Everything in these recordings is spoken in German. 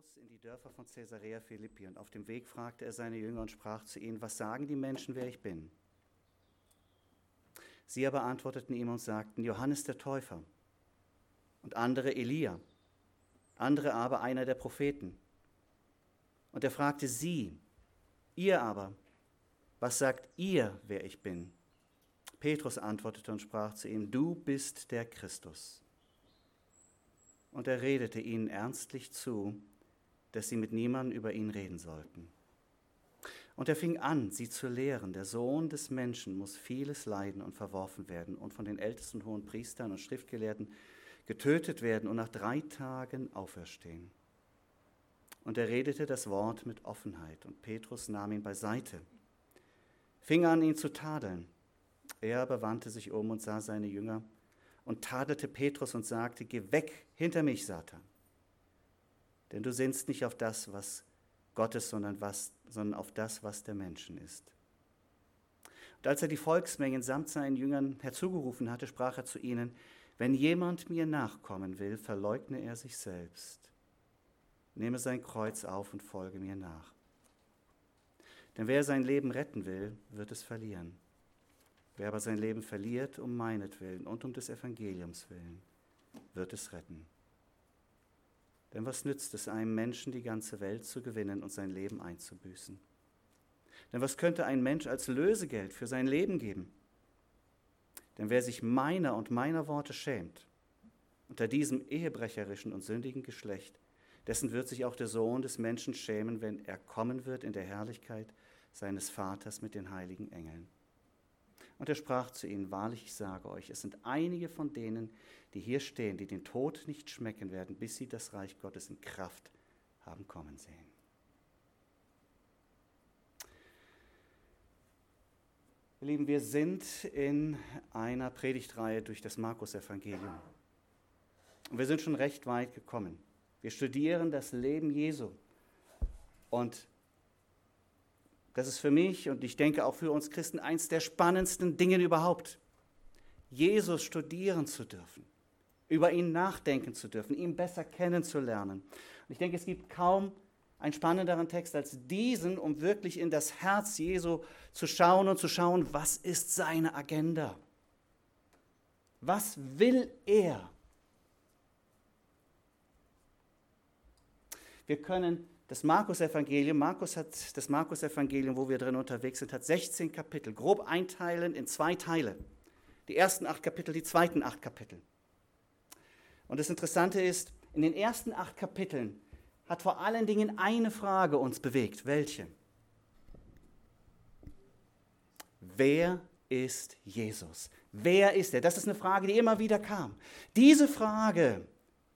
los in die Dörfer von Caesarea Philippi und auf dem Weg fragte er seine Jünger und sprach zu ihnen: Was sagen die Menschen, wer ich bin? Sie aber antworteten ihm und sagten: Johannes der Täufer, und andere Elia, andere aber einer der Propheten. Und er fragte sie: Ihr aber, was sagt ihr, wer ich bin? Petrus antwortete und sprach zu ihm: Du bist der Christus. Und er redete ihnen ernstlich zu, dass sie mit niemandem über ihn reden sollten. Und er fing an, sie zu lehren: Der Sohn des Menschen muss vieles leiden und verworfen werden und von den ältesten Hohenpriestern und Schriftgelehrten getötet werden und nach 3 Tagen auferstehen. Und er redete das Wort mit Offenheit, und Petrus nahm ihn beiseite, fing an, ihn zu tadeln. Er aber wandte sich um und sah seine Jünger und tadelte Petrus und sagte: Geh weg hinter mich, Satan, denn du sinnst nicht auf das, was Gottes, sondern auf das, was der Menschen ist. Und als er die Volksmengen samt seinen Jüngern herzugerufen hatte, sprach er zu ihnen: Wenn jemand mir nachkommen will, verleugne er sich selbst, nehme sein Kreuz auf und folge mir nach. Denn wer sein Leben retten will, wird es verlieren. Wer aber sein Leben verliert um meinetwillen und um des Evangeliums willen, wird es retten. Denn was nützt es einem Menschen, die ganze Welt zu gewinnen und sein Leben einzubüßen? Denn was könnte ein Mensch als Lösegeld für sein Leben geben? Denn wer sich meiner und meiner Worte schämt, unter diesem ehebrecherischen und sündigen Geschlecht, dessen wird sich auch der Sohn des Menschen schämen, wenn er kommen wird in der Herrlichkeit seines Vaters mit den heiligen Engeln. Und er sprach zu ihnen: Wahrlich, ich sage euch, es sind einige von denen, die hier stehen, die den Tod nicht schmecken werden, bis sie das Reich Gottes in Kraft haben kommen sehen. Ihr Lieben, wir sind in einer Predigtreihe durch das Markus-Evangelium. Und wir sind schon recht weit gekommen. Wir studieren das Leben Jesu. Und das ist für mich und ich denke auch für uns Christen eins der spannendsten Dinge überhaupt. Jesus studieren zu dürfen, über ihn nachdenken zu dürfen, ihn besser kennenzulernen. Und ich denke, es gibt kaum einen spannenderen Text als diesen, um wirklich in das Herz Jesu zu schauen und zu schauen, was ist seine Agenda? Was will er? Wir können das Markus-Evangelium, das Markus-Evangelium, wo wir drin unterwegs sind, hat 16 Kapitel, grob einteilen in 2 Teile. Die ersten 8 Kapitel, die zweiten 8 Kapitel. Und das Interessante ist, in den ersten 8 Kapiteln hat vor allen Dingen eine Frage uns bewegt. Welche? Wer ist Jesus? Wer ist er? Das ist eine Frage, die immer wieder kam. Diese Frage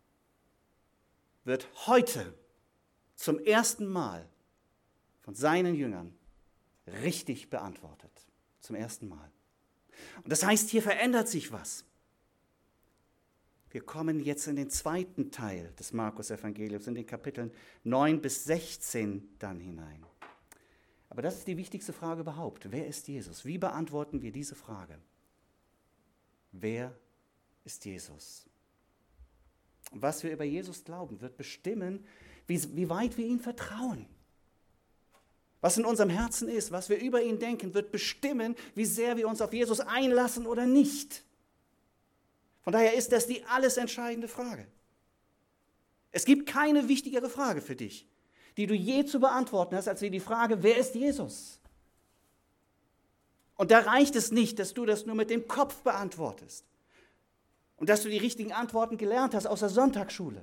wird heute zum ersten Mal von seinen Jüngern richtig beantwortet. Zum ersten Mal. Und das heißt, hier verändert sich was. Wir kommen jetzt in den zweiten Teil des Markus-Evangeliums, in den Kapiteln 9 bis 16 dann hinein. Aber das ist die wichtigste Frage überhaupt. Wer ist Jesus? Wie beantworten wir diese Frage? Wer ist Jesus? Und was wir über Jesus glauben, wird bestimmen, wie weit wir ihm vertrauen. Was in unserem Herzen ist, was wir über ihn denken, wird bestimmen, wie sehr wir uns auf Jesus einlassen oder nicht. Von daher ist das die alles entscheidende Frage. Es gibt keine wichtigere Frage für dich, die du je zu beantworten hast, als die Frage: Wer ist Jesus? Und da reicht es nicht, dass du das nur mit dem Kopf beantwortest und dass du die richtigen Antworten gelernt hast aus der Sonntagsschule.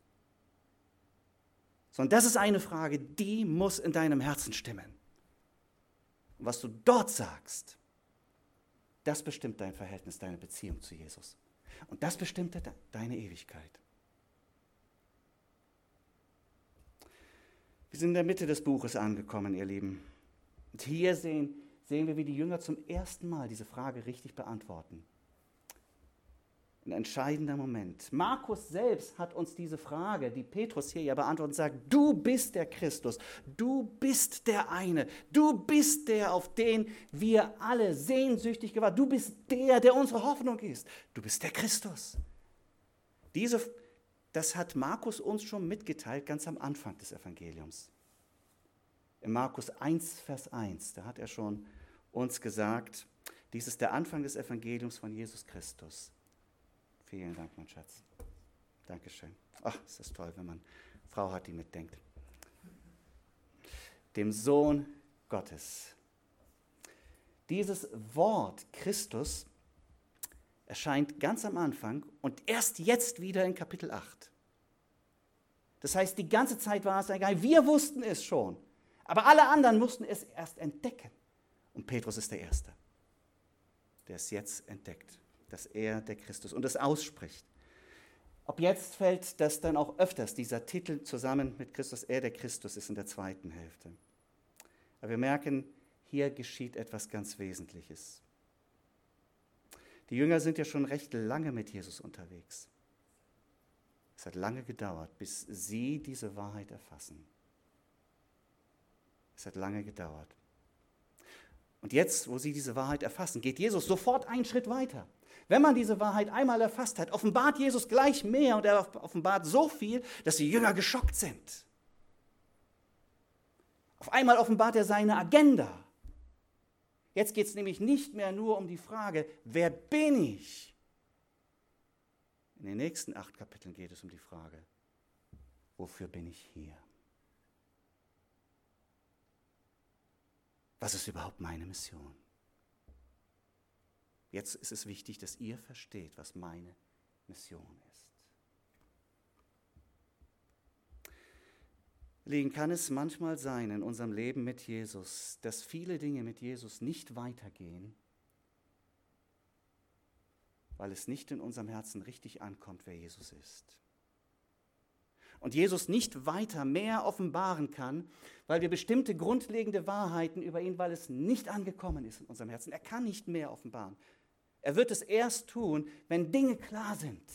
Sondern das ist eine Frage, die muss in deinem Herzen stimmen. Und was du dort sagst, das bestimmt dein Verhältnis, deine Beziehung zu Jesus. Und das bestimmt deine Ewigkeit. Wir sind in der Mitte des Buches angekommen, ihr Lieben. Und hier sehen wir, wie die Jünger zum ersten Mal diese Frage richtig beantworten. Ein entscheidender Moment. Markus selbst hat uns diese Frage, die Petrus hier ja beantwortet, sagt: Du bist der Christus, du bist der eine, du bist der, auf den wir alle sehnsüchtig gewartet, du bist der unsere Hoffnung ist, du bist der Christus. das hat Markus uns schon mitgeteilt, ganz am Anfang des Evangeliums. In Markus 1, Vers 1, da hat er schon uns gesagt, dies ist der Anfang des Evangeliums von Jesus Christus. Vielen Dank, mein Schatz. Dankeschön. Ach, ist das toll, wenn man eine Frau hat, die mitdenkt. Dem Sohn Gottes. Dieses Wort Christus erscheint ganz am Anfang und erst jetzt wieder in Kapitel 8. Das heißt, die ganze Zeit war es egal. Wir wussten es schon, aber alle anderen mussten es erst entdecken. Und Petrus ist der Erste, der es jetzt entdeckt, dass er der Christus und es ausspricht. Ab jetzt fällt das dann auch öfters, dieser Titel zusammen mit Christus, er der Christus ist in der zweiten Hälfte. Aber wir merken, hier geschieht etwas ganz Wesentliches. Die Jünger sind ja schon recht lange mit Jesus unterwegs. Es hat lange gedauert, bis sie diese Wahrheit erfassen. Es hat lange gedauert. Und jetzt, wo sie diese Wahrheit erfassen, geht Jesus sofort einen Schritt weiter. Wenn man diese Wahrheit einmal erfasst hat, offenbart Jesus gleich mehr und er offenbart so viel, dass die Jünger geschockt sind. Auf einmal offenbart er seine Agenda. Jetzt geht es nämlich nicht mehr nur um die Frage, wer bin ich? In den nächsten 8 Kapiteln geht es um die Frage, wofür bin ich hier? Was ist überhaupt meine Mission? Jetzt ist es wichtig, dass ihr versteht, was meine Mission ist. Lieben, kann es manchmal sein in unserem Leben mit Jesus, dass viele Dinge mit Jesus nicht weitergehen, weil es nicht in unserem Herzen richtig ankommt, wer Jesus ist. Und Jesus nicht weiter mehr offenbaren kann, weil wir bestimmte grundlegende Wahrheiten über ihn, weil es nicht angekommen ist in unserem Herzen. Er kann nicht mehr offenbaren. Er wird es erst tun, wenn Dinge klar sind.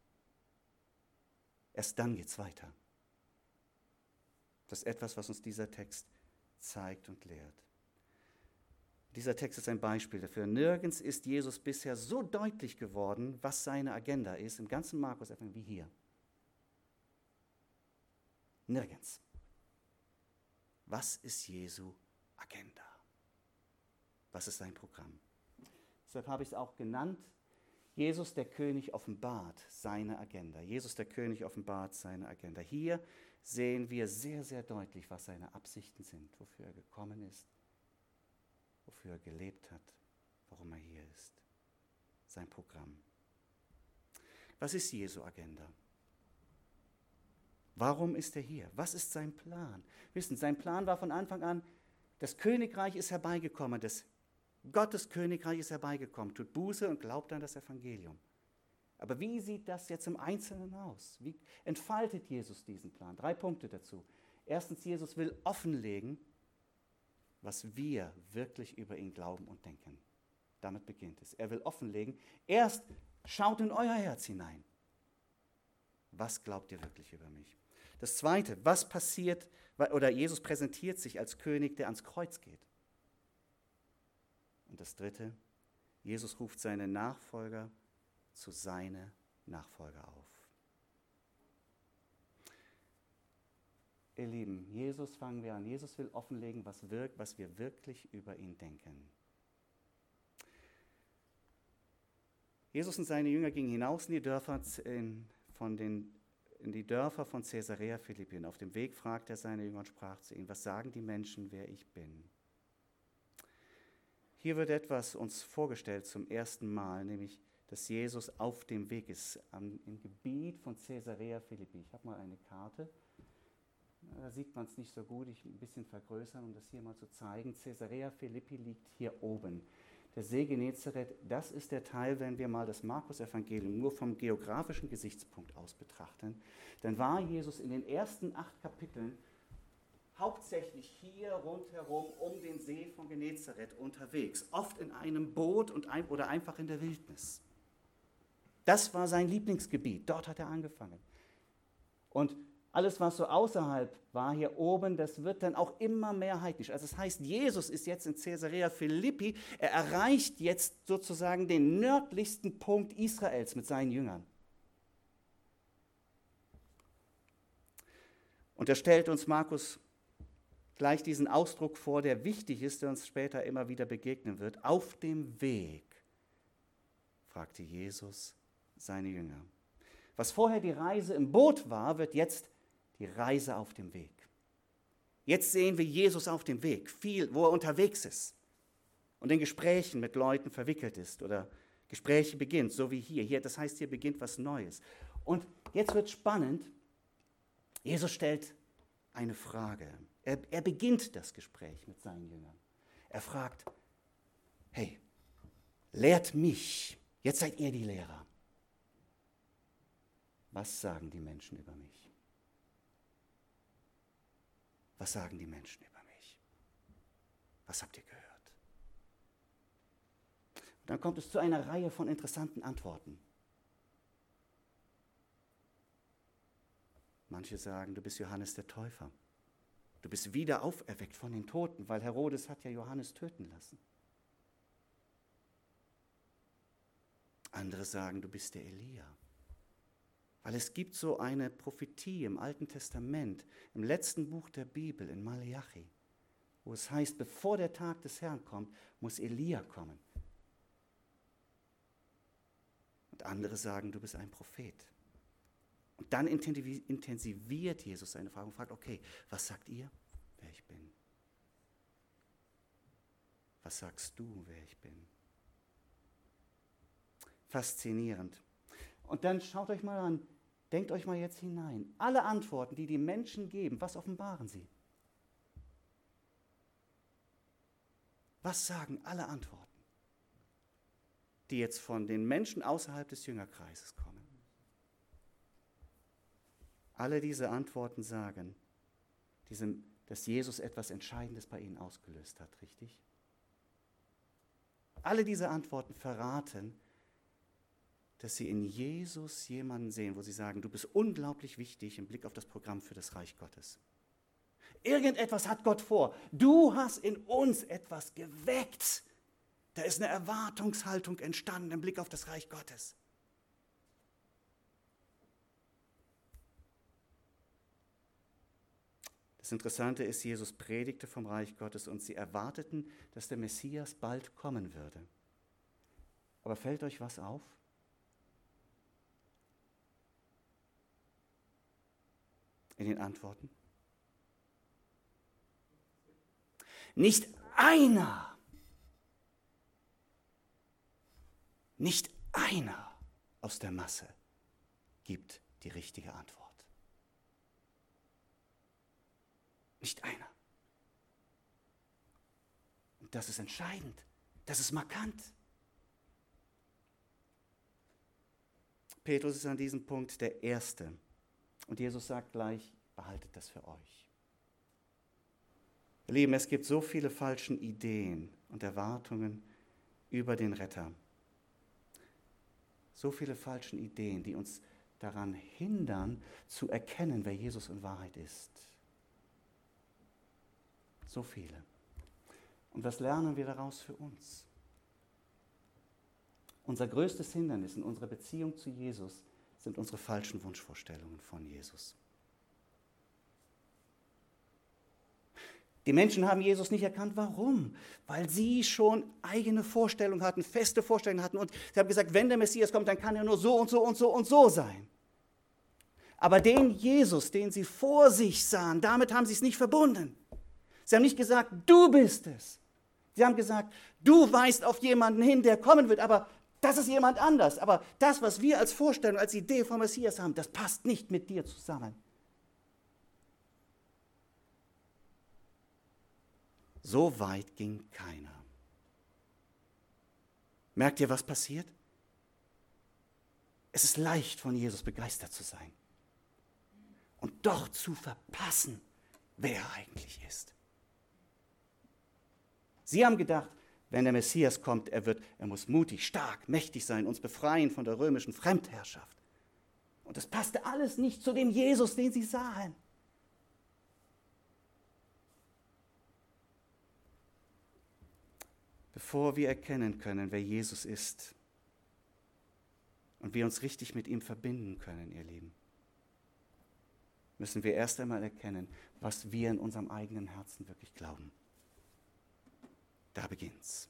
Erst dann geht es weiter. Das ist etwas, was uns dieser Text zeigt und lehrt. Dieser Text ist ein Beispiel dafür. Nirgends ist Jesus bisher so deutlich geworden, was seine Agenda ist, im ganzen Markus-Evangelium wie hier. Nirgends. Was ist Jesu Agenda? Was ist sein Programm? Deshalb habe ich es auch genannt, Jesus der König offenbart seine Agenda. Jesus der König offenbart seine Agenda. Hier sehen wir sehr, sehr deutlich, was seine Absichten sind, wofür er gekommen ist, wofür er gelebt hat, warum er hier ist. Sein Programm. Was ist Jesu Agenda? Warum ist er hier? Was ist sein Plan? Wissen, sein Plan war von Anfang an, das Königreich ist herbeigekommen, Gottes Königreich ist herbeigekommen. Tut Buße und glaubt an das Evangelium. Aber wie sieht das jetzt im Einzelnen aus? Wie entfaltet Jesus diesen Plan? 3 Punkte dazu. Erstens, Jesus will offenlegen, was wir wirklich über ihn glauben und denken. Damit beginnt es. Er will offenlegen, erst schaut in euer Herz hinein. Was glaubt ihr wirklich über mich? Das Zweite, was passiert, oder Jesus präsentiert sich als König, der ans Kreuz geht. Und das Dritte, Jesus ruft seine Nachfolger zu seine Nachfolger auf. Ihr Lieben, Jesus fangen wir an. Jesus will offenlegen, was wir wirklich über ihn denken. Jesus und seine Jünger gingen hinaus in die Dörfer von Caesarea Philippi. Und auf dem Weg fragte er seine Jünger und sprach zu ihnen, was sagen die Menschen, wer ich bin? Hier wird etwas uns vorgestellt zum ersten Mal, nämlich, dass Jesus auf dem Weg ist, im Gebiet von Caesarea Philippi. Ich habe mal eine Karte, da sieht man es nicht so gut, ich ein bisschen vergrößern, um das hier mal zu zeigen. Caesarea Philippi liegt hier oben. Der See Genezareth, das ist der Teil, wenn wir mal das Markus-Evangelium nur vom geografischen Gesichtspunkt aus betrachten, dann war Jesus in den ersten 8 Kapiteln hauptsächlich hier rundherum um den See von Genezareth unterwegs, oft in einem Boot oder einfach in der Wildnis. Das war sein Lieblingsgebiet, dort hat er angefangen. Und alles, was so außerhalb war, hier oben, das wird dann auch immer mehr heidnisch. Also das heißt, Jesus ist jetzt in Caesarea Philippi, er erreicht jetzt sozusagen den nördlichsten Punkt Israels mit seinen Jüngern. Und da stellt uns Markus gleich diesen Ausdruck vor, der wichtig ist, der uns später immer wieder begegnen wird. Auf dem Weg, fragte Jesus seine Jünger. Was vorher die Reise im Boot war, wird jetzt die Reise auf dem Weg. Jetzt sehen wir Jesus auf dem Weg, viel, wo er unterwegs ist und in Gesprächen mit Leuten verwickelt ist oder Gespräche beginnt, so wie hier. Das heißt, hier beginnt was Neues. Und jetzt wird spannend. Jesus stellt eine Frage. Er beginnt das Gespräch mit seinen Jüngern. Er fragt, hey, lehrt mich, jetzt seid ihr die Lehrer. Was sagen die Menschen über mich? Was sagen die Menschen über mich? Was habt ihr gehört? Und dann kommt es zu einer Reihe von interessanten Antworten. Manche sagen, du bist Johannes der Täufer. Du bist wieder auferweckt von den Toten, weil Herodes hat ja Johannes töten lassen. Andere sagen, du bist der Elia. Weil es gibt so eine Prophetie im Alten Testament, im letzten Buch der Bibel, in Maleachi, wo es heißt, bevor der Tag des Herrn kommt, muss Elia kommen. Und andere sagen, du bist ein Prophet. Und dann intensiviert Jesus seine Frage und fragt, okay, was sagt ihr, wer ich bin? Was sagst du, wer ich bin? Faszinierend. Und dann schaut euch mal an, denkt euch mal jetzt hinein. Alle Antworten, die die Menschen geben, was offenbaren sie? Was sagen alle Antworten, die jetzt von den Menschen außerhalb des Jüngerkreises kommen? Alle diese Antworten sagen, dass Jesus etwas Entscheidendes bei ihnen ausgelöst hat, richtig? Alle diese Antworten verraten, dass sie in Jesus jemanden sehen, wo sie sagen, du bist unglaublich wichtig im Blick auf das Programm für das Reich Gottes. Irgendetwas hat Gott vor. Du hast in uns etwas geweckt. Da ist eine Erwartungshaltung entstanden im Blick auf das Reich Gottes. Das Interessante ist, Jesus predigte vom Reich Gottes und sie erwarteten, dass der Messias bald kommen würde. Aber fällt euch was auf? In den Antworten? Nicht einer aus der Masse gibt die richtige Antwort. Nicht einer. Und das ist entscheidend. Das ist markant. Petrus ist an diesem Punkt der Erste. Und Jesus sagt gleich, behaltet das für euch. Ihr Lieben, es gibt so viele falsche Ideen und Erwartungen über den Retter. So viele falsche Ideen, die uns daran hindern, zu erkennen, wer Jesus in Wahrheit ist. So viele. Und was lernen wir daraus für uns? Unser größtes Hindernis in unserer Beziehung zu Jesus sind unsere falschen Wunschvorstellungen von Jesus. Die Menschen haben Jesus nicht erkannt. Warum? Weil sie schon eigene Vorstellungen hatten, feste Vorstellungen hatten. Und sie haben gesagt, wenn der Messias kommt, dann kann er nur so und so und so und so sein. Aber den Jesus, den sie vor sich sahen, damit haben sie es nicht verbunden. Sie haben nicht gesagt, du bist es. Sie haben gesagt, du weist auf jemanden hin, der kommen wird, aber das ist jemand anders. Aber das, was wir als Vorstellung, als Idee vom Messias haben, das passt nicht mit dir zusammen. So weit ging keiner. Merkt ihr, was passiert? Es ist leicht, von Jesus begeistert zu sein und doch zu verpassen, wer er eigentlich ist. Sie haben gedacht, wenn der Messias kommt, er muss mutig, stark, mächtig sein, uns befreien von der römischen Fremdherrschaft. Und das passte alles nicht zu dem Jesus, den sie sahen. Bevor wir erkennen können, wer Jesus ist und wir uns richtig mit ihm verbinden können, ihr Lieben, müssen wir erst einmal erkennen, was wir in unserem eigenen Herzen wirklich glauben. Da beginnt's.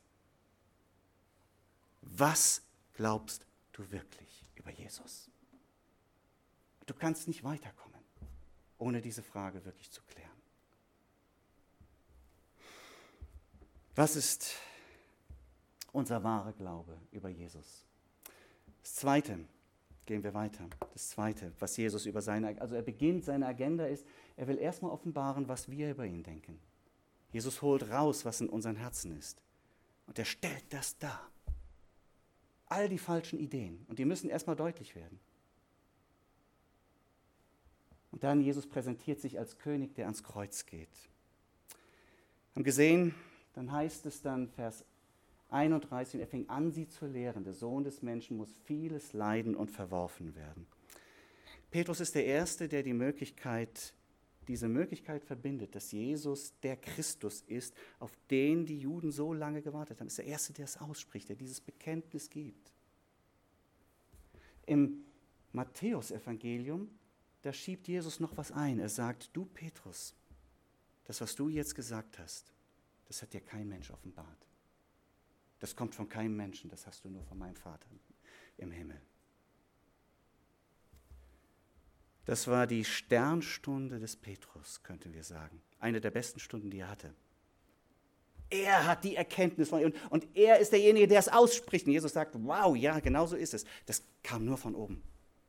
Was glaubst du wirklich über Jesus? Du kannst nicht weiterkommen, ohne diese Frage wirklich zu klären. Was ist unser wahrer Glaube über Jesus? Das Zweite, gehen wir weiter. Das Zweite, was Jesus über er beginnt, seine Agenda ist, er will erstmal offenbaren, was wir über ihn denken. Jesus holt raus, was in unseren Herzen ist. Und er stellt das dar. All die falschen Ideen. Und die müssen erstmal deutlich werden. Und dann Jesus präsentiert sich als König, der ans Kreuz geht. Wir haben gesehen, dann heißt es dann, Vers 31, er fing an, sie zu lehren. Der Sohn des Menschen muss vieles leiden und verworfen werden. Petrus ist der Erste, der diese Möglichkeit verbindet, dass Jesus der Christus ist, auf den die Juden so lange gewartet haben. Er ist der Erste, der es ausspricht, der dieses Bekenntnis gibt. Im Matthäus-Evangelium, da schiebt Jesus noch was ein. Er sagt, du Petrus, das, was du jetzt gesagt hast, das hat dir kein Mensch offenbart. Das kommt von keinem Menschen, das hast du nur von meinem Vater im Himmel. Das war die Sternstunde des Petrus, könnten wir sagen. Eine der besten Stunden, die er hatte. Er hat die Erkenntnis von ihm und er ist derjenige, der es ausspricht. Und Jesus sagt, wow, ja, genau so ist es. Das kam nur von oben.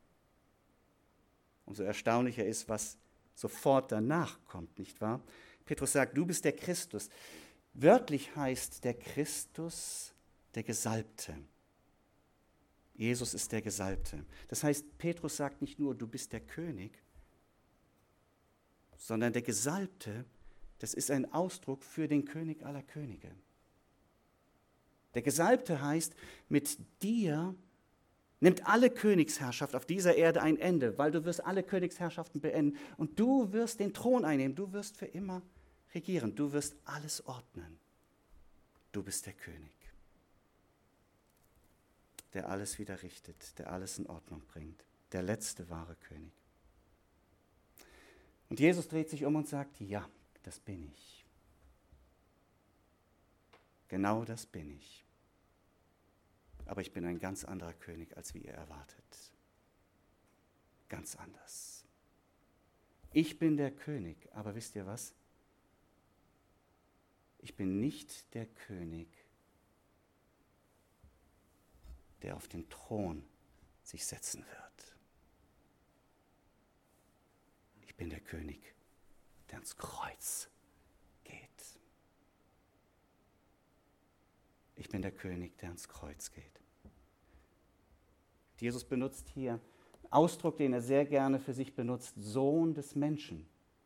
Umso erstaunlicher ist, was sofort danach kommt, nicht wahr? Petrus sagt, du bist der Christus. Wörtlich heißt der Christus der Gesalbte. Jesus ist der Gesalbte. Das heißt, Petrus sagt nicht nur, du bist der König, sondern der Gesalbte, das ist ein Ausdruck für den König aller Könige. Der Gesalbte heißt, mit dir nimmt alle Königsherrschaft auf dieser Erde ein Ende, weil du wirst alle Königsherrschaften beenden und du wirst den Thron einnehmen, du wirst für immer regieren, du wirst alles ordnen. Du bist der König, der alles wieder richtet, der alles in Ordnung bringt, der letzte wahre König. Und Jesus dreht sich um und sagt, ja, das bin ich. Genau das bin ich. Aber ich bin ein ganz anderer König, als wie ihr erwartet. Ganz anders. Ich bin der König, aber wisst ihr was? Ich bin nicht der König, der auf den Thron sich setzen wird. Ich bin der König, der ans Kreuz geht. Ich bin der König, der ans Kreuz geht. Jesus benutzt hier einen Ausdruck, den er sehr gerne für sich benutzt, Sohn des Menschen.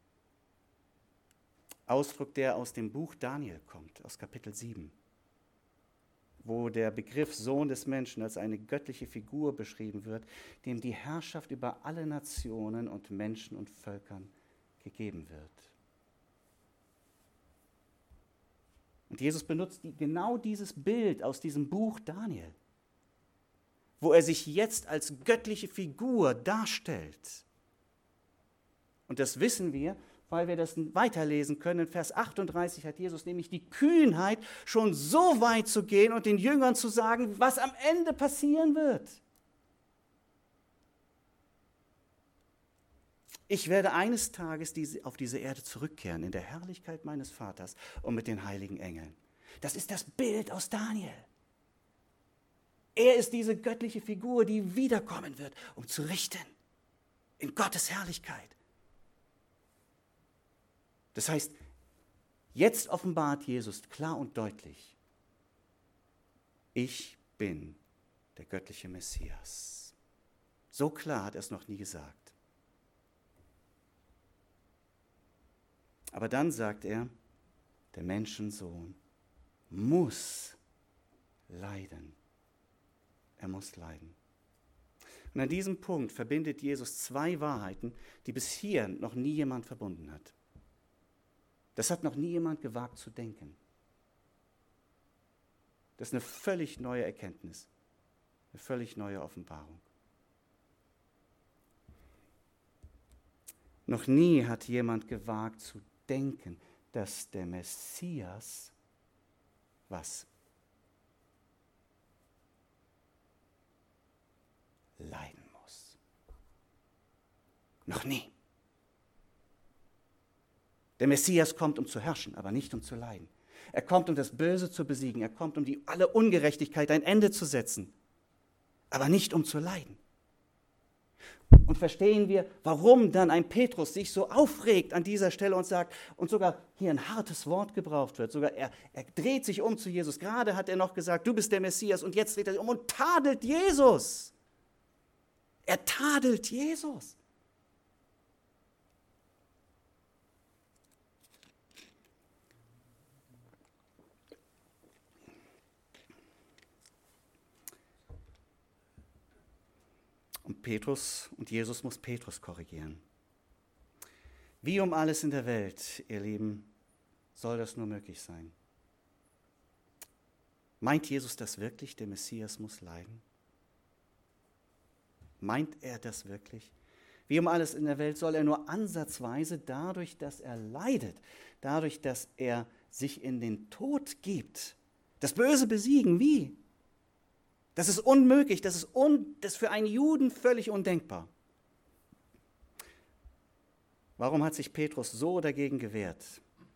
Ausdruck, der aus dem Buch Daniel kommt, aus Kapitel 7, wo der Begriff Sohn des Menschen als eine göttliche Figur beschrieben wird, dem die Herrschaft über alle Nationen und Menschen und Völkern gegeben wird. Und Jesus benutzt genau dieses Bild aus diesem Buch Daniel, wo er sich jetzt als göttliche Figur darstellt. Und das wissen wir, weil wir das weiterlesen können. In Vers 38 hat Jesus nämlich die Kühnheit, schon so weit zu gehen und den Jüngern zu sagen, was am Ende passieren wird. Ich werde eines Tages auf diese Erde zurückkehren, in der Herrlichkeit meines Vaters und mit den heiligen Engeln. Das ist das Bild aus Daniel. Er ist diese göttliche Figur, die wiederkommen wird, um zu richten in Gottes Herrlichkeit. Das heißt, jetzt offenbart Jesus klar und deutlich, ich bin der göttliche Messias. So klar hat er es noch nie gesagt. Aber dann sagt er, der Menschensohn muss leiden. Er muss leiden. Und an diesem Punkt verbindet Jesus zwei Wahrheiten, die bis hier noch nie jemand verbunden hat. Das hat noch nie jemand gewagt zu denken. Das ist eine völlig neue Erkenntnis, eine völlig neue Offenbarung. Noch nie hat jemand gewagt zu denken, dass der Messias was? Leiden muss. Noch nie. Der Messias kommt, um zu herrschen, aber nicht um zu leiden. Er kommt, um das Böse zu besiegen. Er kommt, um alle Ungerechtigkeit ein Ende zu setzen, aber nicht um zu leiden. Und verstehen wir, warum dann ein Petrus sich so aufregt an dieser Stelle und sagt, und sogar hier ein hartes Wort gebraucht wird, sogar er dreht sich um zu Jesus. Gerade hat er noch gesagt, du bist der Messias, und jetzt dreht er sich um und tadelt Jesus. Er tadelt Jesus. Und Jesus muss Petrus korrigieren. Wie um alles in der Welt, ihr Lieben, soll das nur möglich sein? Meint Jesus das wirklich, der Messias muss leiden? Meint er das wirklich? Wie um alles in der Welt soll er nur ansatzweise dadurch, dass er leidet, dadurch, dass er sich in den Tod gibt, das Böse besiegen? Wie? Das ist unmöglich, das ist für einen Juden völlig undenkbar. Warum hat sich Petrus so dagegen gewehrt?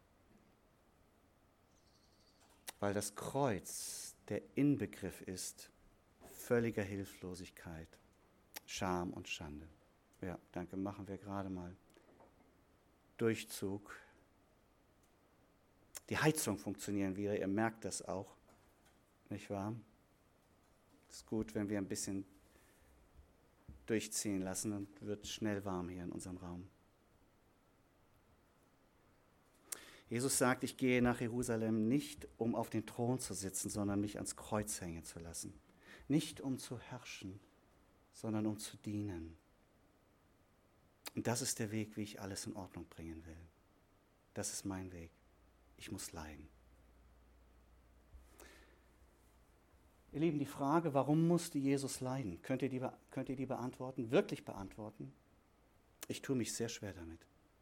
Weil das Kreuz der Inbegriff ist völliger Hilflosigkeit, Scham und Schande. Ja, danke, machen wir gerade mal Durchzug. Die Heizung funktioniert wieder, ihr merkt das auch, nicht wahr? Es ist gut, wenn wir ein bisschen durchziehen lassen, dann wird es schnell warm hier in unserem Raum. Jesus sagt, ich gehe nach Jerusalem nicht, um auf den Thron zu sitzen, sondern mich ans Kreuz hängen zu lassen. Nicht um zu herrschen, sondern um zu dienen. Und das ist der Weg, wie ich alles in Ordnung bringen will. Das ist mein Weg. Ich muss leiden. Ihr Lieben, die Frage, warum musste Jesus leiden, könnt ihr die beantworten, wirklich beantworten? Ich tue mich sehr schwer damit.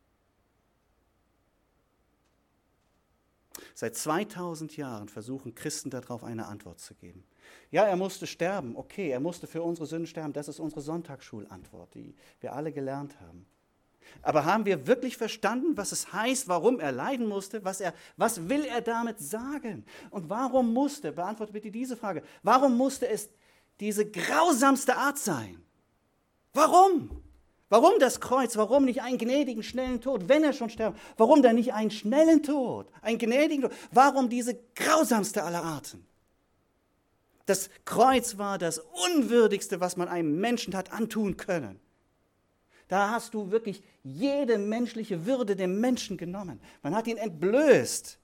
Seit 2000 Jahren versuchen Christen darauf eine Antwort zu geben. Ja, er musste sterben, okay, er musste für unsere Sünden sterben, das ist unsere Sonntagsschulantwort, die wir alle gelernt haben. Aber haben wir wirklich verstanden, was es heißt, warum er leiden musste? Was will er damit sagen? Und warum musste, beantwortet bitte diese Frage, warum musste es diese grausamste Art sein? Warum? Warum das Kreuz? Warum nicht einen gnädigen, schnellen Tod, wenn er schon sterben? Warum dann nicht einen schnellen Tod, einen gnädigen Tod? Warum diese grausamste aller Arten? Das Kreuz war das Unwürdigste, was man einem Menschen hat antun können. Da hast du wirklich jede menschliche Würde dem Menschen genommen. Man hat ihn entblößt.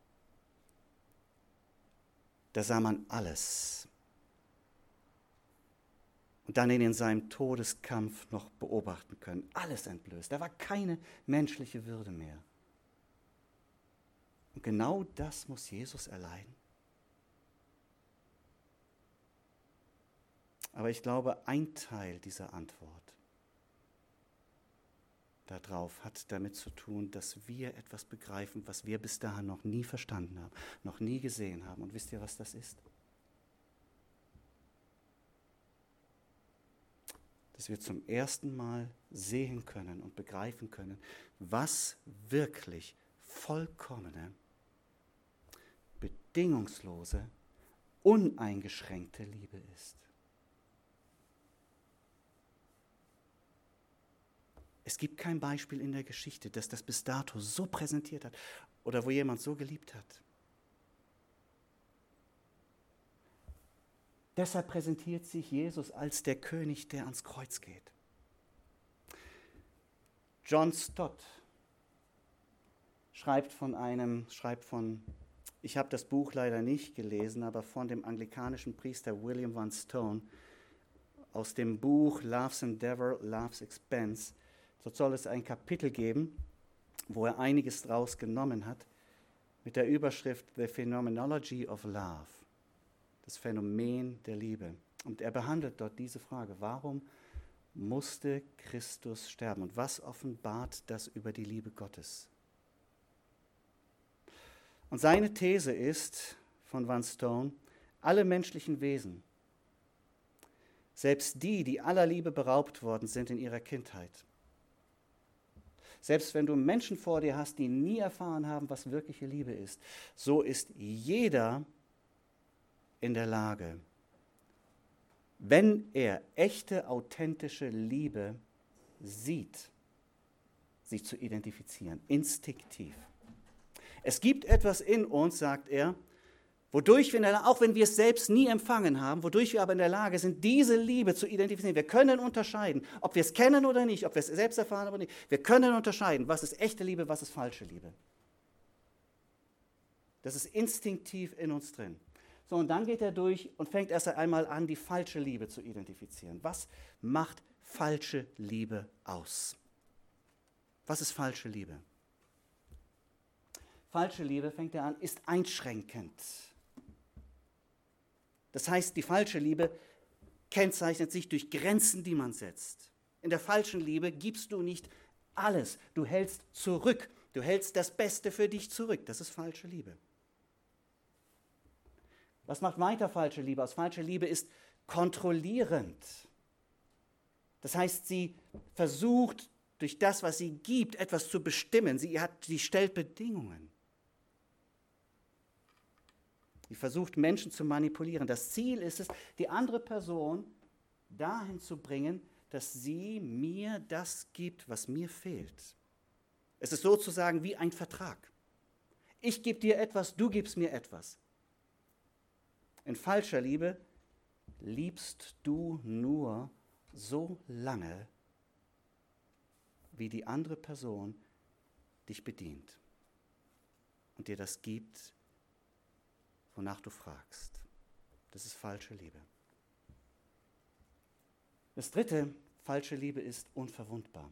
Da sah man alles. Und dann ihn in seinem Todeskampf noch beobachten können. Alles entblößt. Da war keine menschliche Würde mehr. Und genau das muss Jesus erleiden. Aber ich glaube, ein Teil dieser Antwort darauf hat damit zu tun, dass wir etwas begreifen, was wir bis dahin noch nie verstanden haben, noch nie gesehen haben. Und wisst ihr, was das ist? Dass wir zum ersten Mal sehen können und begreifen können, was wirklich vollkommene, bedingungslose, uneingeschränkte Liebe ist. Es gibt kein Beispiel in der Geschichte, das das bis dato so präsentiert hat oder wo jemand so geliebt hat. Deshalb präsentiert sich Jesus als der König, der ans Kreuz geht. John Stott schreibt ich habe das Buch leider nicht gelesen, aber von dem anglikanischen Priester William Van Stone aus dem Buch Love's Endeavor, Love's Expense. Dort soll es ein Kapitel geben, wo er einiges draus genommen hat, mit der Überschrift The Phenomenology of Love, das Phänomen der Liebe. Und er behandelt dort diese Frage, warum musste Christus sterben. Und was offenbart das über die Liebe Gottes? Und seine These ist, von Van Stone, alle menschlichen Wesen, selbst die, die aller Liebe beraubt worden sind in ihrer Kindheit, selbst wenn du Menschen vor dir hast, die nie erfahren haben, was wirkliche Liebe ist, so ist jeder in der Lage, wenn er echte, authentische Liebe sieht, sich zu identifizieren, instinktiv. Es gibt etwas in uns, sagt er, wodurch wir, auch wenn wir es selbst nie empfangen haben, wodurch wir aber in der Lage sind, diese Liebe zu identifizieren. Wir können unterscheiden, ob wir es kennen oder nicht, ob wir es selbst erfahren oder nicht. Wir können unterscheiden, was ist echte Liebe, was ist falsche Liebe. Das ist instinktiv in uns drin. So, und dann geht er durch und fängt erst einmal an, die falsche Liebe zu identifizieren. Was macht falsche Liebe aus? Was ist falsche Liebe? Falsche Liebe, fängt er an, ist einschränkend. Das heißt, die falsche Liebe kennzeichnet sich durch Grenzen, die man setzt. In der falschen Liebe gibst du nicht alles. Du hältst zurück. Du hältst das Beste für dich zurück. Das ist falsche Liebe. Was macht weiter falsche Liebe aus? Falsche Liebe ist kontrollierend. Das heißt, sie versucht, durch das, was sie gibt, etwas zu bestimmen. Sie stellt Bedingungen. Sie versucht, Menschen zu manipulieren. Das Ziel ist es, die andere Person dahin zu bringen, dass sie mir das gibt, was mir fehlt. Es ist sozusagen wie ein Vertrag. Ich gebe dir etwas, du gibst mir etwas. In falscher Liebe liebst du nur so lange, wie die andere Person dich bedient und dir das gibt, wonach du fragst. Das ist falsche Liebe. Das dritte, falsche Liebe ist unverwundbar.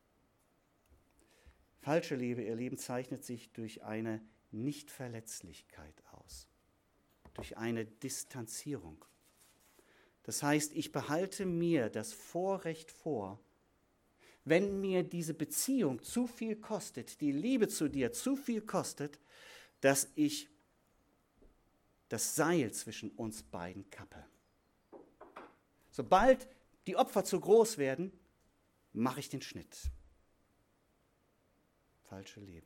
Falsche Liebe, ihr Lieben, zeichnet sich durch eine Nichtverletzlichkeit aus, durch eine Distanzierung. Das heißt, ich behalte mir das Vorrecht vor, wenn mir diese Beziehung zu viel kostet, die Liebe zu dir zu viel kostet, dass ich das Seil zwischen uns beiden kappe. Sobald die Opfer zu groß werden, mache ich den Schnitt. Falsche Liebe.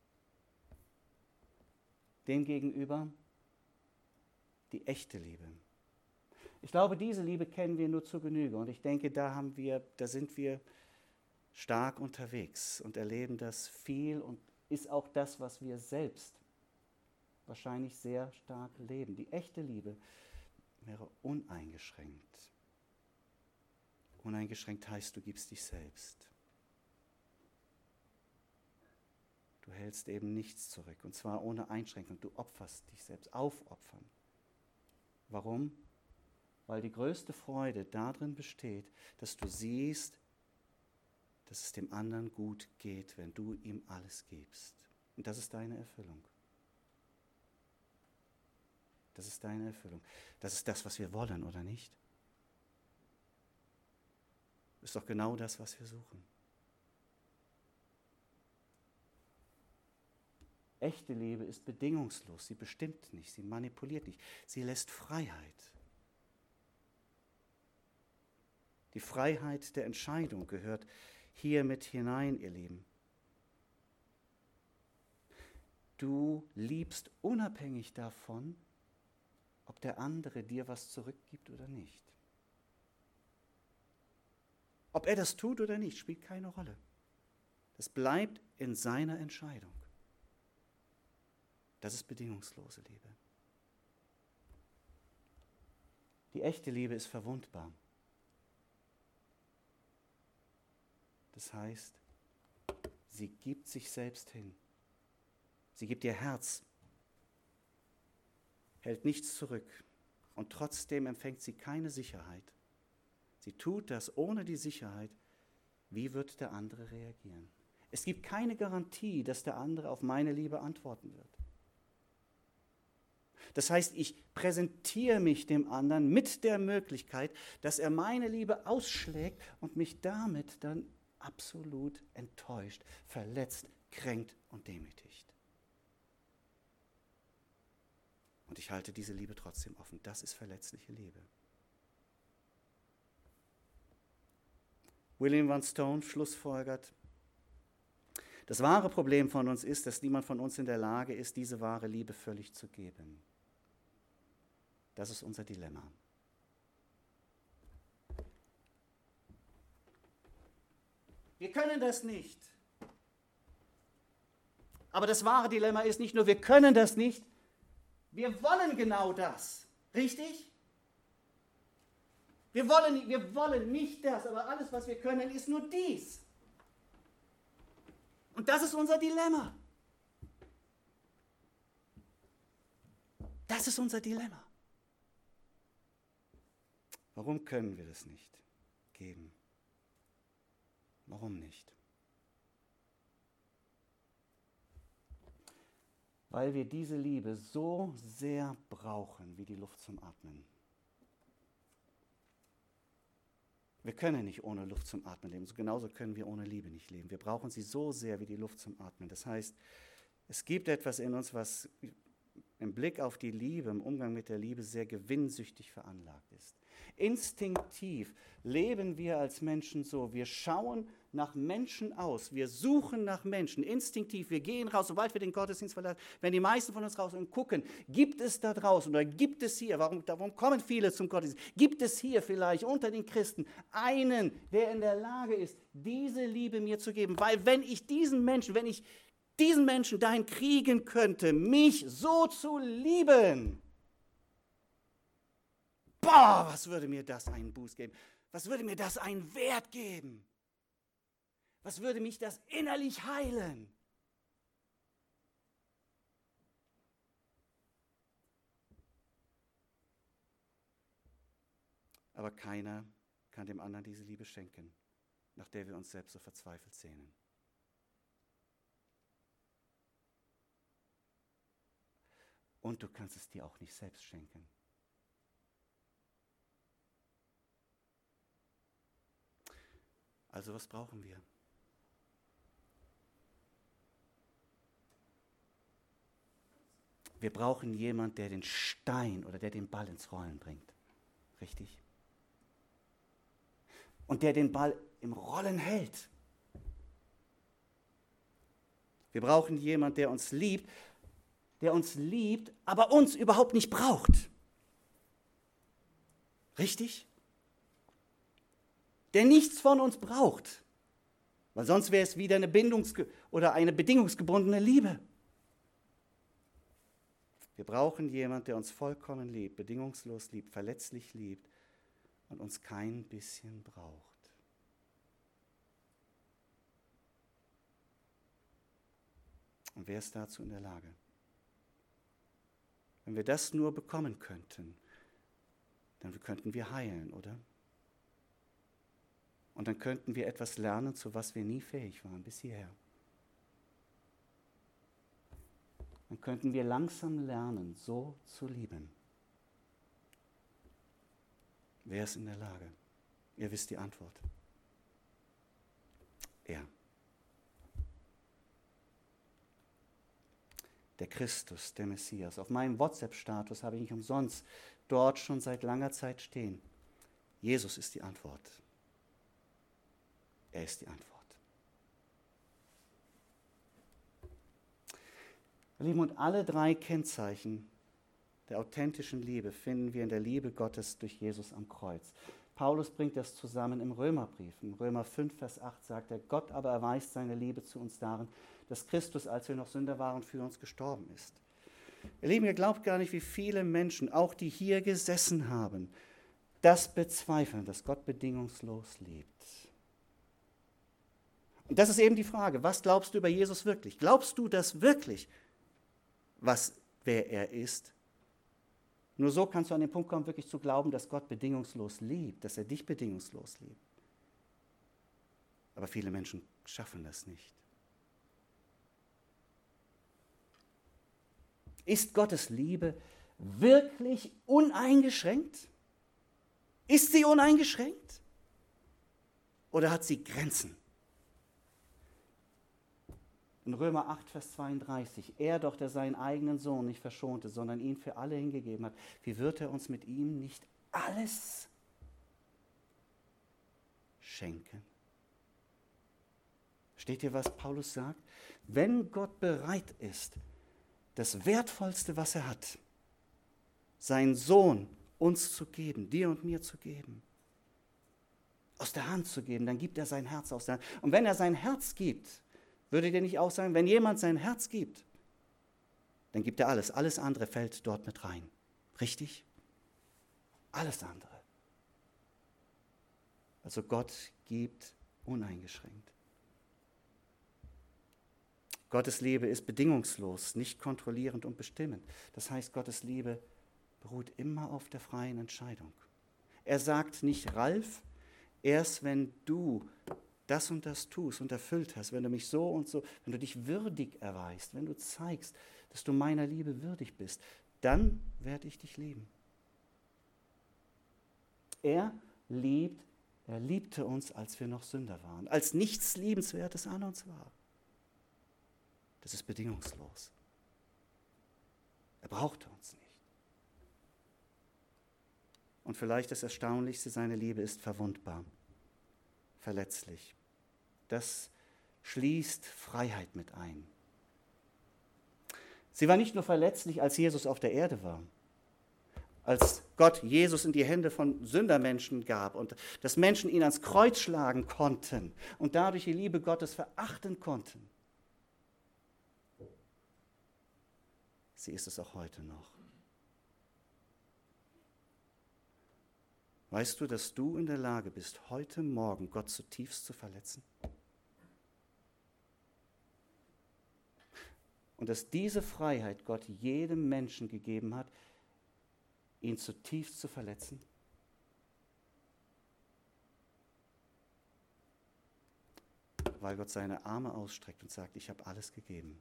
Demgegenüber die echte Liebe. Ich glaube, diese Liebe kennen wir nur zur Genüge und ich denke, da sind wir stark unterwegs und erleben das viel und ist auch das, was wir selbst wahrscheinlich sehr stark leben. Die echte Liebe wäre uneingeschränkt. Uneingeschränkt heißt, du gibst dich selbst. Du hältst eben nichts zurück und zwar ohne Einschränkung. Du opferst dich selbst, aufopfern. Warum? Weil die größte Freude darin besteht, dass du siehst, dass es dem anderen gut geht, wenn du ihm alles gibst. Und das ist deine Erfüllung. Das ist deine Erfüllung. Das ist das, was wir wollen, oder nicht? Ist doch genau das, was wir suchen. Echte Liebe ist bedingungslos. Sie bestimmt nicht, sie manipuliert nicht. Sie lässt Freiheit. Die Freiheit der Entscheidung gehört hier mit hinein, ihr Lieben. Du liebst unabhängig davon, ob der andere dir was zurückgibt oder nicht. Ob er das tut oder nicht, spielt keine Rolle. Das bleibt in seiner Entscheidung. Das ist bedingungslose Liebe. Die echte Liebe ist verwundbar. Das heißt, sie gibt sich selbst hin. Sie gibt ihr Herz, hält nichts zurück und trotzdem empfängt sie keine Sicherheit. Sie tut das ohne die Sicherheit, wie wird der andere reagieren. Es gibt keine Garantie, dass der andere auf meine Liebe antworten wird. Das heißt, ich präsentiere mich dem anderen mit der Möglichkeit, dass er meine Liebe ausschlägt und mich damit dann absolut enttäuscht, verletzt, kränkt und demütigt. Und ich halte diese Liebe trotzdem offen. Das ist verletzliche Liebe. William Van Stone schlussfolgert, das wahre Problem von uns ist, dass niemand von uns in der Lage ist, diese wahre Liebe völlig zu geben. Das ist unser Dilemma. Wir können das nicht. Aber das wahre Dilemma ist nicht nur, wir können das nicht, wir wollen genau das. Richtig? Wir wollen nicht das, aber alles, was wir können, ist nur dies. Und das ist unser Dilemma. Das ist unser Dilemma. Warum können wir das nicht geben? Warum nicht? Weil wir diese Liebe so sehr brauchen wie die Luft zum Atmen. Wir können nicht ohne Luft zum Atmen leben. Genauso können wir ohne Liebe nicht leben. Wir brauchen sie so sehr wie die Luft zum Atmen. Das heißt, es gibt etwas in uns, was im Blick auf die Liebe, im Umgang mit der Liebe sehr gewinnsüchtig veranlagt ist. Instinktiv leben wir als Menschen so. Wir schauen nach Menschen aus. Wir suchen nach Menschen. Instinktiv. Wir gehen raus, sobald wir den Gottesdienst verlassen. Wenn die meisten von uns raus und gucken, gibt es da draußen oder gibt es hier, warum kommen viele zum Gottesdienst? Gibt es hier vielleicht unter den Christen einen, der in der Lage ist, diese Liebe mir zu geben? Weil wenn ich diesen Menschen dahin kriegen könnte, mich so zu lieben, boah, was würde mir das einen Buß geben? Was würde mir das einen Wert geben? Was würde mich das innerlich heilen? Aber keiner kann dem anderen diese Liebe schenken, nach der wir uns selbst so verzweifelt sehnen. Und du kannst es dir auch nicht selbst schenken. Also was brauchen wir? Wir brauchen jemanden, der den Stein oder der den Ball ins Rollen bringt. Richtig? Und der den Ball im Rollen hält. Wir brauchen jemanden, der uns liebt, aber uns überhaupt nicht braucht. Richtig? Der nichts von uns braucht. Weil sonst wäre es wieder eine eine bedingungsgebundene Liebe. Wir brauchen jemanden, der uns vollkommen liebt, bedingungslos liebt, verletzlich liebt und uns kein bisschen braucht. Und wer ist dazu in der Lage? Wenn wir das nur bekommen könnten, dann könnten wir heilen, oder? Und dann könnten wir etwas lernen, zu was wir nie fähig waren, bis hierher. Dann könnten wir langsam lernen, so zu lieben. Wer ist in der Lage? Ihr wisst die Antwort. Er. Der Christus, der Messias. Auf meinem WhatsApp-Status habe ich nicht umsonst dort schon seit langer Zeit stehen. Jesus ist die Antwort. Er ist die Antwort. Ihr Lieben, und alle drei Kennzeichen der authentischen Liebe finden wir in der Liebe Gottes durch Jesus am Kreuz. Paulus bringt das zusammen im Römerbrief. In Römer 5, Vers 8 sagt er, Gott aber erweist seine Liebe zu uns darin, dass Christus, als wir noch Sünder waren, für uns gestorben ist. Ihr Lieben, ihr glaubt gar nicht, wie viele Menschen, auch die hier gesessen haben, das bezweifeln, dass Gott bedingungslos liebt. Und das ist eben die Frage, was glaubst du über Jesus wirklich? Glaubst du das wirklich, wer er ist? Nur so kannst du an den Punkt kommen, wirklich zu glauben, dass Gott bedingungslos liebt, dass er dich bedingungslos liebt. Aber viele Menschen schaffen das nicht. Ist Gottes Liebe wirklich uneingeschränkt? Ist sie uneingeschränkt? Oder hat sie Grenzen? In Römer 8, Vers 32, er doch, der seinen eigenen Sohn nicht verschonte, sondern ihn für alle hingegeben hat, wie wird er uns mit ihm nicht alles schenken? Steht hier, was Paulus sagt? Wenn Gott bereit ist, das Wertvollste, was er hat, seinen Sohn uns zu geben, dir und mir zu geben, aus der Hand zu geben, dann gibt er sein Herz aus der Hand. Und wenn er sein Herz gibt, würde dir nicht auch sagen, wenn jemand sein Herz gibt, dann gibt er alles. Alles andere fällt dort mit rein. Richtig? Alles andere. Also Gott gibt uneingeschränkt. Gottes Liebe ist bedingungslos, nicht kontrollierend und bestimmend. Das heißt, Gottes Liebe beruht immer auf der freien Entscheidung. Er sagt nicht, Ralf, erst wenn du das und das tust und erfüllt hast, wenn du mich so und so, wenn du dich würdig erweist, wenn du zeigst, dass du meiner Liebe würdig bist, dann werde ich dich lieben. Er liebte uns, als wir noch Sünder waren, als nichts Liebenswertes an uns war. Das ist bedingungslos. Er brauchte uns nicht. Und vielleicht das Erstaunlichste, seine Liebe ist verwundbar, verletzlich. Das schließt Freiheit mit ein. Sie war nicht nur verletzlich, als Jesus auf der Erde war, als Gott Jesus in die Hände von Sündermenschen gab und dass Menschen ihn ans Kreuz schlagen konnten und dadurch die Liebe Gottes verachten konnten. Sie ist es auch heute noch. Weißt du, dass du in der Lage bist, heute Morgen Gott zutiefst zu verletzen? Und dass diese Freiheit Gott jedem Menschen gegeben hat, ihn zutiefst zu verletzen? Weil Gott seine Arme ausstreckt und sagt, ich habe alles gegeben.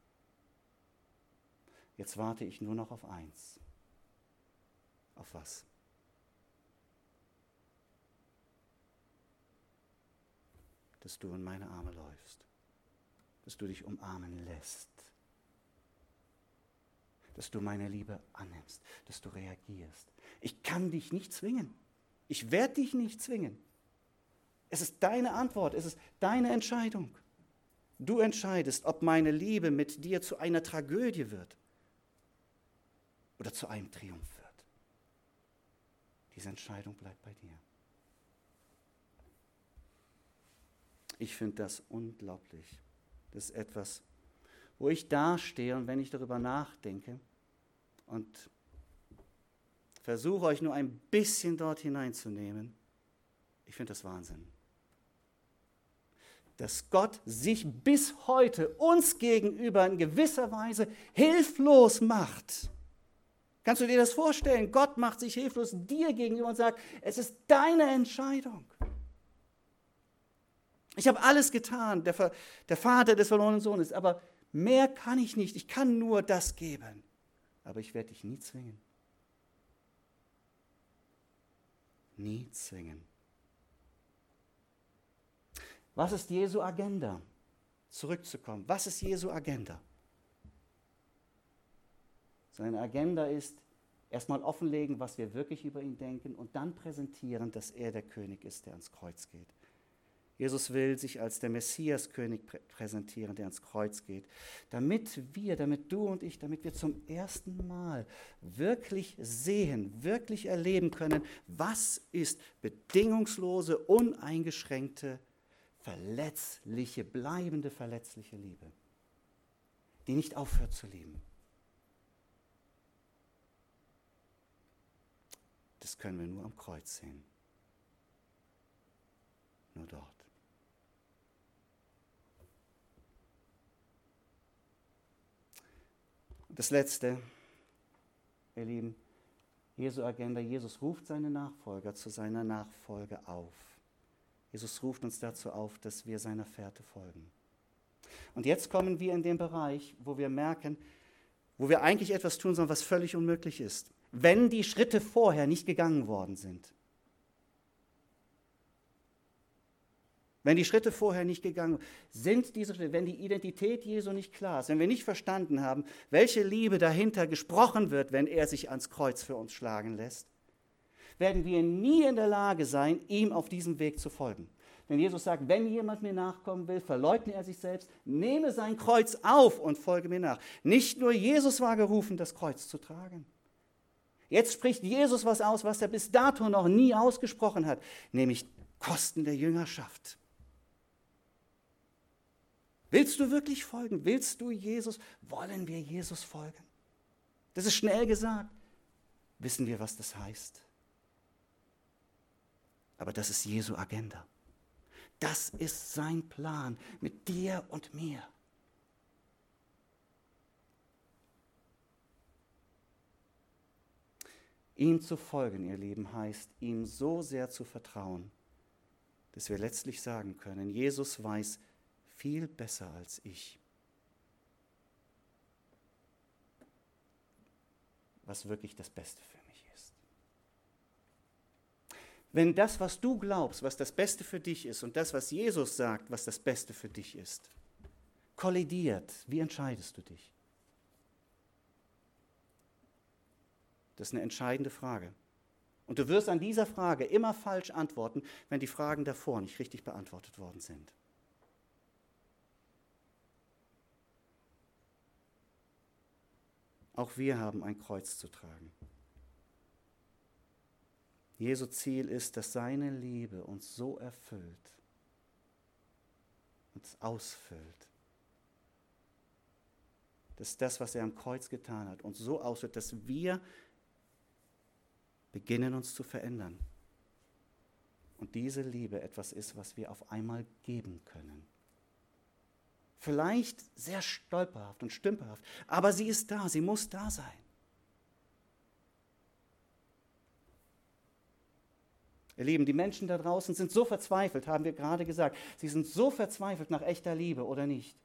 Jetzt warte ich nur noch auf eins. Auf was? Dass du in meine Arme läufst. Dass du dich umarmen lässt. Dass du meine Liebe annimmst. Dass du reagierst. Ich kann dich nicht zwingen. Ich werde dich nicht zwingen. Es ist deine Antwort. Es ist deine Entscheidung. Du entscheidest, ob meine Liebe mit dir zu einer Tragödie wird. Oder zu einem Triumph wird. Diese Entscheidung bleibt bei dir. Ich finde das unglaublich. Das ist etwas, wo ich dastehe und wenn ich darüber nachdenke und versuche euch nur ein bisschen dort hineinzunehmen, ich finde das Wahnsinn. Dass Gott sich bis heute uns gegenüber in gewisser Weise hilflos macht. Kannst du dir das vorstellen? Gott macht sich hilflos dir gegenüber und sagt, es ist deine Entscheidung. Ich habe alles getan, der Vater des verlorenen Sohnes, aber mehr kann ich nicht. Ich kann nur das geben. Aber ich werde dich nie zwingen. Nie zwingen. Was ist Jesu Agenda? Zurückzukommen. Was ist Jesu Agenda? Seine Agenda ist, erstmal offenlegen, was wir wirklich über ihn denken und dann präsentieren, dass er der König ist, der ans Kreuz geht. Jesus will sich als der Messias-König präsentieren, der ans Kreuz geht, damit du und ich, damit wir zum ersten Mal wirklich sehen, wirklich erleben können, was ist bedingungslose, uneingeschränkte, verletzliche, bleibende, verletzliche Liebe, die nicht aufhört zu lieben. Das können wir nur am Kreuz sehen. Nur dort. Und das Letzte, ihr Lieben, Jesu Agenda, Jesus ruft seine Nachfolger zu seiner Nachfolge auf. Jesus ruft uns dazu auf, dass wir seiner Fährte folgen. Und jetzt kommen wir in den Bereich, wo wir merken, wo wir eigentlich etwas tun sollen, was völlig unmöglich ist, wenn die Schritte vorher nicht gegangen worden sind. Wenn die Schritte vorher nicht gegangen sind, diese Schritte, wenn die Identität Jesu nicht klar ist, wenn wir nicht verstanden haben, welche Liebe dahinter gesprochen wird, wenn er sich ans Kreuz für uns schlagen lässt, werden wir nie in der Lage sein, ihm auf diesem Weg zu folgen. Wenn Jesus sagt, wenn jemand mir nachkommen will, verleugne er sich selbst, nehme sein Kreuz auf und folge mir nach. Nicht nur Jesus war gerufen, das Kreuz zu tragen. Jetzt spricht Jesus was aus, was er bis dato noch nie ausgesprochen hat, nämlich Kosten der Jüngerschaft. Willst du wirklich folgen? Willst du Jesus? Wollen wir Jesus folgen? Das ist schnell gesagt. Wissen wir, was das heißt? Aber das ist Jesu Agenda. Das ist sein Plan mit dir und mir. Ihm zu folgen, ihr Lieben, heißt, ihm so sehr zu vertrauen, dass wir letztlich sagen können, Jesus weiß viel besser als ich, was wirklich das Beste für mich ist. Wenn das, was du glaubst, was das Beste für dich ist, und das, was Jesus sagt, was das Beste für dich ist, kollidiert, wie entscheidest du dich? Das ist eine entscheidende Frage. Und du wirst an dieser Frage immer falsch antworten, wenn die Fragen davor nicht richtig beantwortet worden sind. Auch wir haben ein Kreuz zu tragen. Jesu Ziel ist, dass seine Liebe uns so erfüllt, uns ausfüllt, dass das, was er am Kreuz getan hat, uns so ausfüllt, dass wir beginnen, uns zu verändern. Und diese Liebe etwas ist, was wir auf einmal geben können. Vielleicht sehr stolperhaft und stümperhaft, aber sie ist da, sie muss da sein. Ihr Lieben, die Menschen da draußen sind so verzweifelt, haben wir gerade gesagt. Sie sind so verzweifelt nach echter Liebe, oder nicht?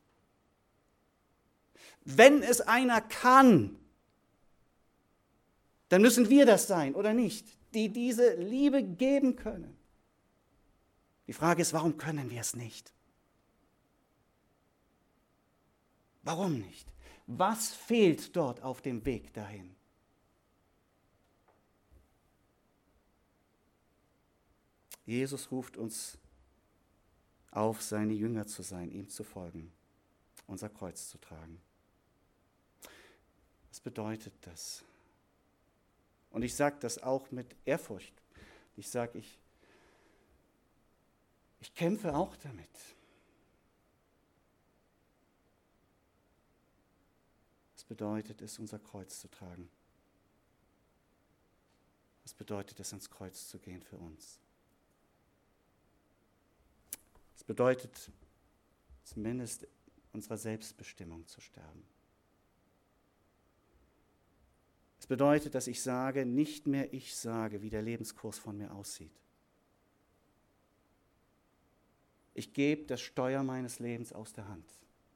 Wenn es einer kann, dann müssen wir das sein, oder nicht? Die diese Liebe geben können. Die Frage ist, warum können wir es nicht? Warum nicht? Was fehlt dort auf dem Weg dahin? Jesus ruft uns auf, seine Jünger zu sein, ihm zu folgen, unser Kreuz zu tragen. Was bedeutet das? Und ich sage das auch mit Ehrfurcht. Ich sage, ich kämpfe auch damit. Was bedeutet es, unser Kreuz zu tragen? Was bedeutet es, ans Kreuz zu gehen für uns? Es bedeutet, zumindest unserer Selbstbestimmung zu sterben. Es bedeutet, dass ich sage, nicht mehr ich sage, wie der Lebenskurs von mir aussieht. Ich gebe das Steuer meines Lebens aus der Hand.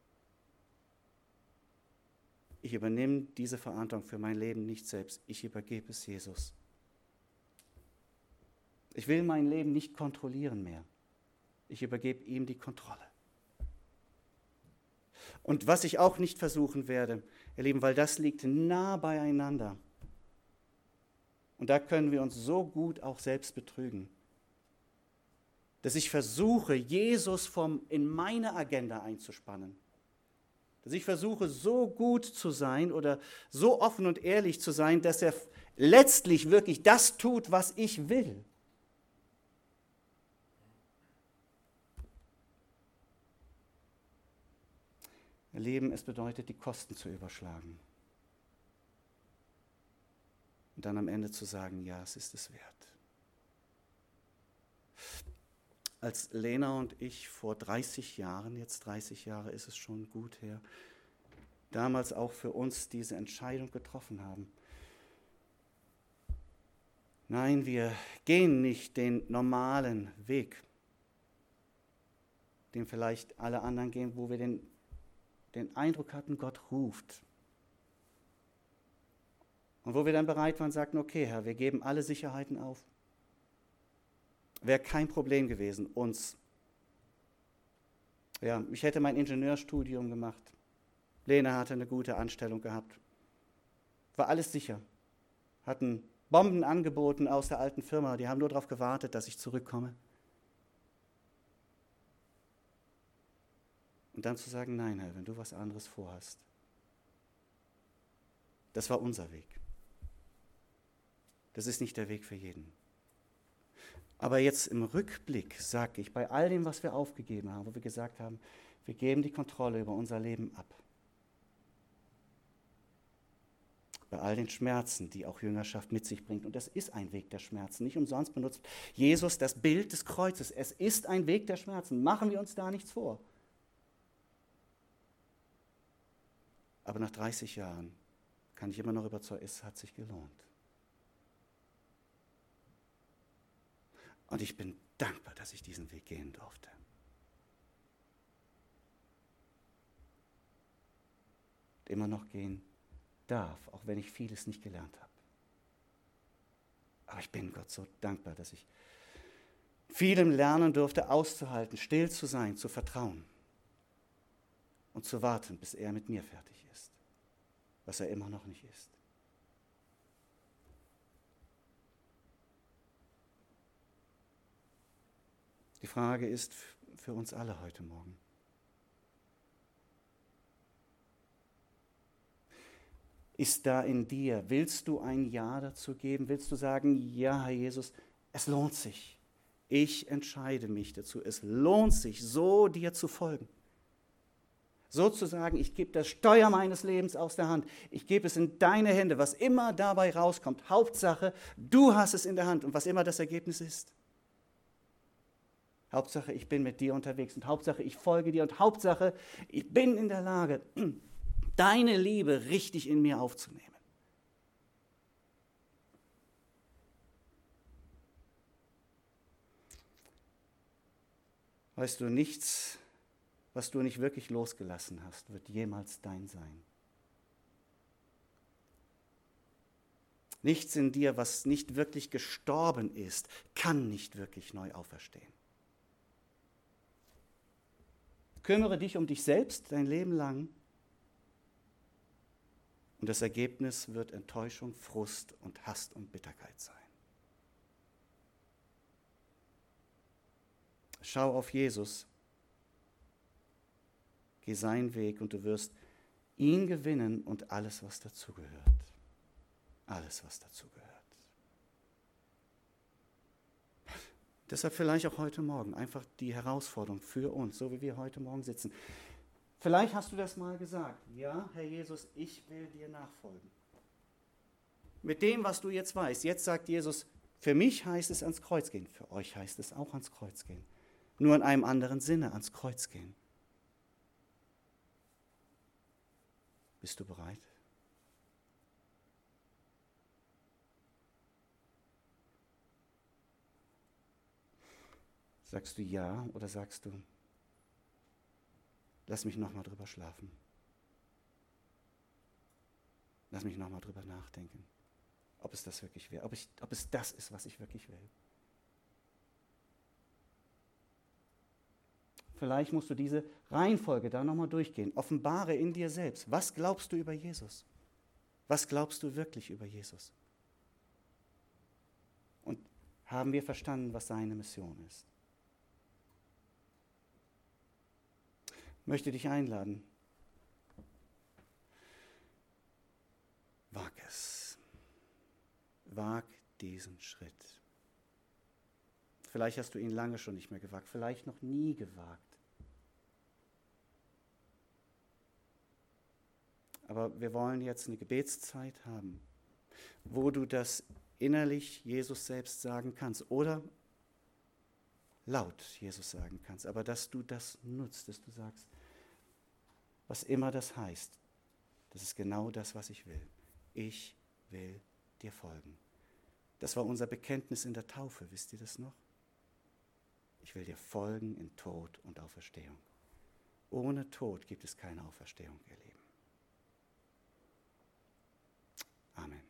Ich übernehme diese Verantwortung für mein Leben nicht selbst. Ich übergebe es Jesus. Ich will mein Leben nicht kontrollieren mehr. Ich übergebe ihm die Kontrolle. Und was ich auch nicht versuchen werde, ihr Lieben, weil das liegt nah beieinander. Und da können wir uns so gut auch selbst betrügen, dass ich versuche, Jesus in meine Agenda einzuspannen. Dass ich versuche, so gut zu sein oder so offen und ehrlich zu sein, dass er letztlich wirklich das tut, was ich will. Ihr Lieben, es bedeutet, die Kosten zu überschlagen. Und dann am Ende zu sagen, ja, es ist es wert. Als Lena und ich vor 30 Jahren, jetzt 30 Jahre ist es schon gut her, damals auch für uns diese Entscheidung getroffen haben. Nein, wir gehen nicht den normalen Weg, den vielleicht alle anderen gehen, wo wir den Eindruck hatten, Gott ruft. Und wo wir dann bereit waren, sagten, okay, Herr, wir geben alle Sicherheiten auf. Wäre kein Problem gewesen, uns. Ja, ich hätte mein Ingenieurstudium gemacht. Lena hatte eine gute Anstellung gehabt. War alles sicher. Hatten Bomben angeboten aus der alten Firma. Die haben nur darauf gewartet, dass ich zurückkomme. Und dann zu sagen, nein, Herr, wenn du was anderes vorhast. Das war unser Weg. Das ist nicht der Weg für jeden. Aber jetzt im Rückblick sage ich, bei all dem, was wir aufgegeben haben, wo wir gesagt haben, wir geben die Kontrolle über unser Leben ab. Bei all den Schmerzen, die auch Jüngerschaft mit sich bringt. Und das ist ein Weg der Schmerzen. Nicht umsonst benutzt Jesus das Bild des Kreuzes. Es ist ein Weg der Schmerzen. Machen wir uns da nichts vor. Aber nach 30 Jahren kann ich immer noch überzeugen, es hat sich gelohnt. Und ich bin dankbar, dass ich diesen Weg gehen durfte. Immer noch gehen darf, auch wenn ich vieles nicht gelernt habe. Aber ich bin Gott so dankbar, dass ich vielem lernen durfte, auszuhalten, still zu sein, zu vertrauen und zu warten, bis er mit mir fertig ist, was er immer noch nicht ist. Die Frage ist für uns alle heute Morgen. Ist da in dir, willst du ein Ja dazu geben? Willst du sagen, ja, Herr Jesus, es lohnt sich. Ich entscheide mich dazu. Es lohnt sich, so dir zu folgen. So zu sagen, ich gebe das Steuer meines Lebens aus der Hand. Ich gebe es in deine Hände, was immer dabei rauskommt. Hauptsache, du hast es in der Hand und was immer das Ergebnis ist. Hauptsache, ich bin mit dir unterwegs und Hauptsache, ich folge dir und Hauptsache, ich bin in der Lage, deine Liebe richtig in mir aufzunehmen. Weißt du, nichts, was du nicht wirklich losgelassen hast, wird jemals dein sein. Nichts in dir, was nicht wirklich gestorben ist, kann nicht wirklich neu auferstehen. Kümmere dich um dich selbst dein Leben lang und das Ergebnis wird Enttäuschung, Frust und Hass und Bitterkeit sein. Schau auf Jesus, geh seinen Weg und du wirst ihn gewinnen und alles, was dazugehört. Alles, was dazugehört. Deshalb vielleicht auch heute Morgen einfach die Herausforderung für uns, so wie wir heute Morgen sitzen. Vielleicht hast du das mal gesagt. Ja, Herr Jesus, ich will dir nachfolgen. Mit dem, was du jetzt weißt. Jetzt sagt Jesus, für mich heißt es ans Kreuz gehen. Für euch heißt es auch ans Kreuz gehen. Nur in einem anderen Sinne ans Kreuz gehen. Bist du bereit? Sagst du ja oder sagst du, lass mich nochmal drüber schlafen. Lass mich nochmal drüber nachdenken, ob es das wirklich wäre, ob es das ist, was ich wirklich will. Vielleicht musst du diese Reihenfolge da nochmal durchgehen. Offenbare in dir selbst. Was glaubst du über Jesus? Was glaubst du wirklich über Jesus? Und haben wir verstanden, was seine Mission ist? Ich möchte dich einladen. Wag es. Wag diesen Schritt. Vielleicht hast du ihn lange schon nicht mehr gewagt, vielleicht noch nie gewagt. Aber wir wollen jetzt eine Gebetszeit haben, wo du das innerlich Jesus selbst sagen kannst oder laut Jesus sagen kannst, aber dass du das nutzt, dass du sagst, was immer das heißt, das ist genau das, was ich will. Ich will dir folgen. Das war unser Bekenntnis in der Taufe, wisst ihr das noch? Ich will dir folgen in Tod und Auferstehung. Ohne Tod gibt es keine Auferstehung, ihr Lieben. Amen.